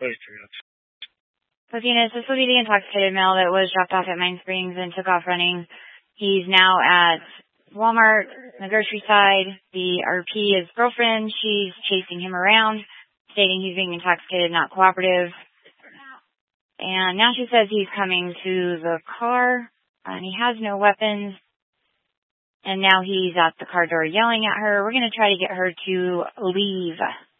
Plus, this would be the intoxicated male that was dropped off at Mine Springs and took off running. He's now at Walmart, on the grocery side. The RP is girlfriend. She's chasing him around, stating he's being intoxicated, not cooperative. And now she says he's coming to the car, and he has no weapons. And now he's at the car door yelling at her. We're going to try to get her to leave.